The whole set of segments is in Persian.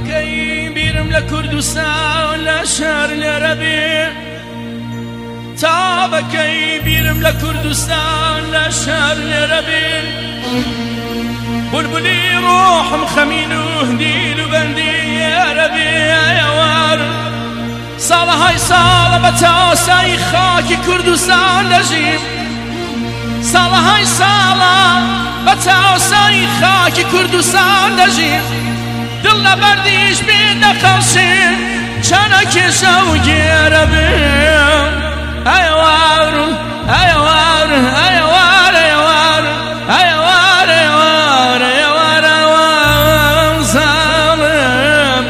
تابەکەی بیرم لە کوردستان لە شار لێرەبێ تابەکەی بیرم لە کوردستان لە شار لێرەبێ بولبولی ڕۆحم خەمین و دیل و بەندی ئێرەبێ ئەوار ساڵەهای ساڵە بە تاسایی خاکی کوردستان دەژیم ساڵەهای ساڵە بە تاسایی خاکی کوردستان دەژیم دڵ لە بەردیش بێ دەقەشێ چەنە کێشە و گێرە بێ ئەوار ئەوار ئەوار ئەوار ئەوار ئەوار ئەوار ئەوار زاڵم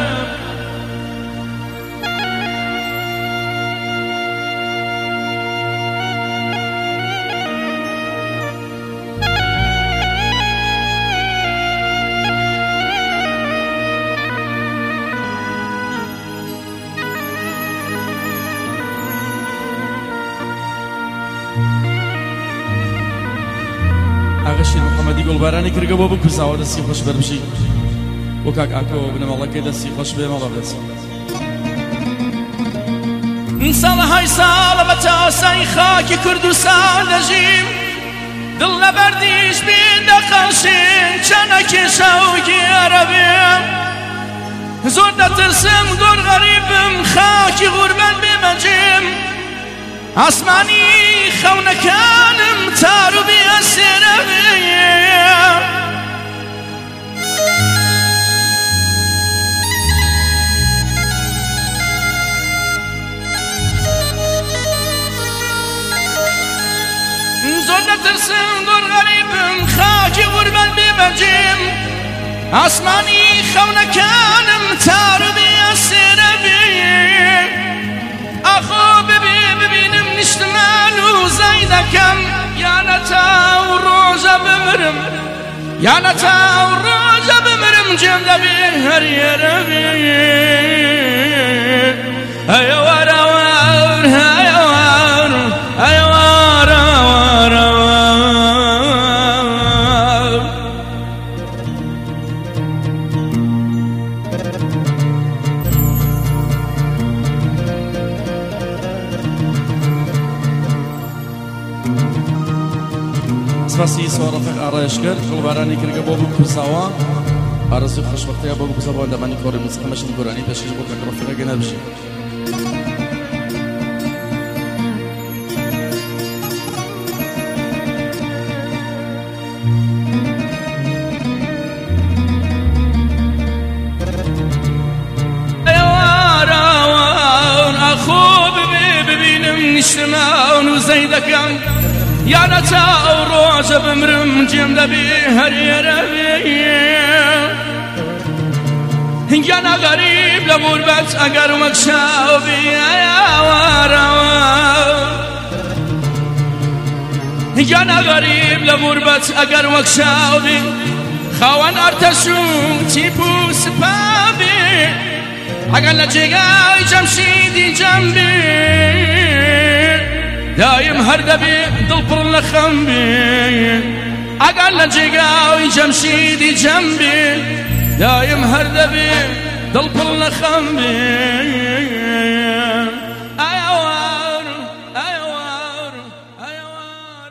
ئاغا محەممەدی گوڵبارانی کردگە بۆ بکوساوە دەستی خۆش بەربشی بۆ کاک ئاکۆ بنەمەڵەکەی دەستی خۆش بێ مەڵە بێت ساڵەهای ساڵە بە تاسایی خاکی کوردستان دەژیم دڵ لە بەردیش بێ دەقەشێ چەنە کێشە و گێرە بێ زۆر دەترسم گۆر غەریبم خاکی غوربەن بێمەجێم ئاسمانی خەونەکانم تار و بێسێرە بێ زۆر دەترسم گۆر غەریبم خاکی غوربەن بێمەجێم ئاسمانی خەونەکانم تار و بێسێرە بێ ئەخۆ ببینم نیشتمان و زەی دەکەم یانە تاو ڕۆژە بمرم یانە تاو ڕۆژە بمرم جێم دەبێ هەریێرە بێ ئەوار ئەوار ئەوار ئەوار ئەوار ئەوار سپاسی سوارەفق ئاڕایشکرد گوڵبارانی کردگە بۆ بکوساوە ئارەزوی خۆشبەختەیە بۆ بکوساوە لەمانی کۆڕی موسیقی مەشقی گۆرانی پێشکەش بۆ کاک ڕەفیق گەنە بژی ئەوار ئەوار ئەخۆ ببینم نیشتمان و زەی دەکەم یانە تاو ڕۆژە بمرم جێم دەبێ هەریێرە بێ یانە غەریب لە غوربەت ئەگەر مەکشاو بێ ئەوار ئەوار یانە غەریب لە غوربەت ئەگەر مەکشاو بێ خاوەن ئەرتەش و تیپ و سپا بێ ئەگەر لە جێگای جەمشیدی جەم بێ دایم هەر دەبێ دڵپڕ لە خەم بێ ئەگەر لە جێگاوی جەمشیدی جەم بێ دایم هەر دەبێ دڵپڕ لە خەم بێ ئەوار ئەوار ئەوار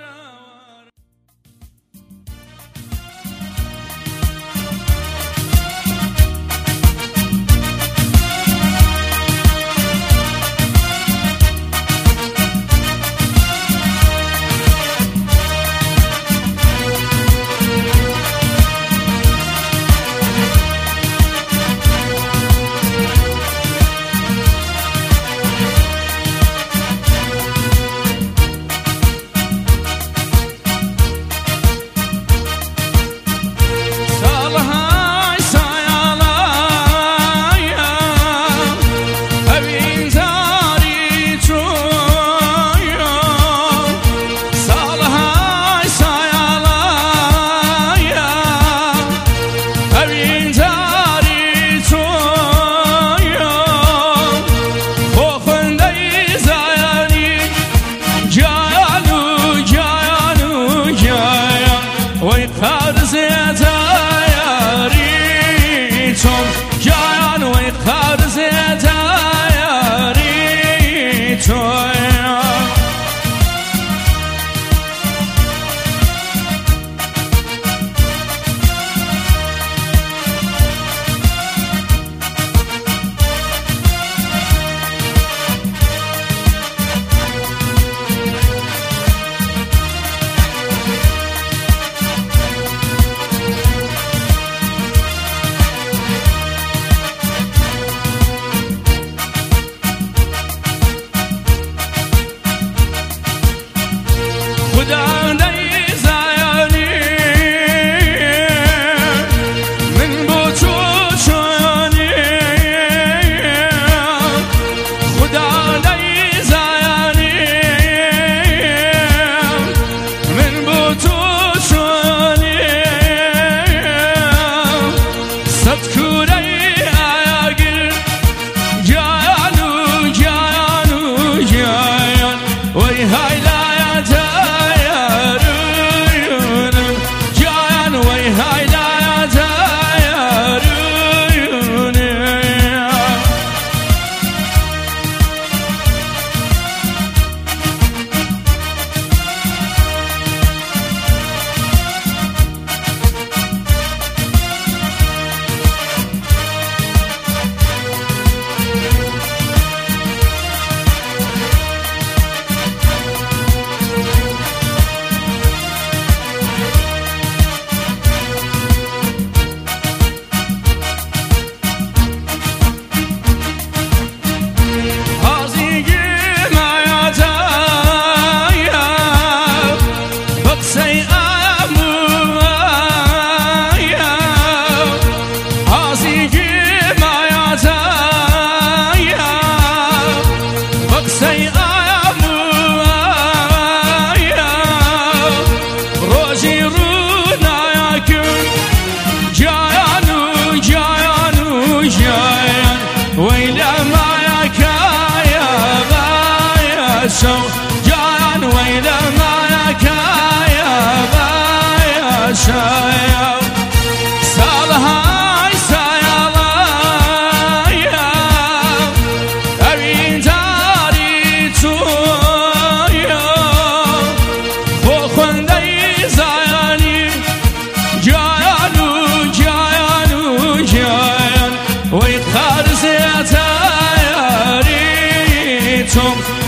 تو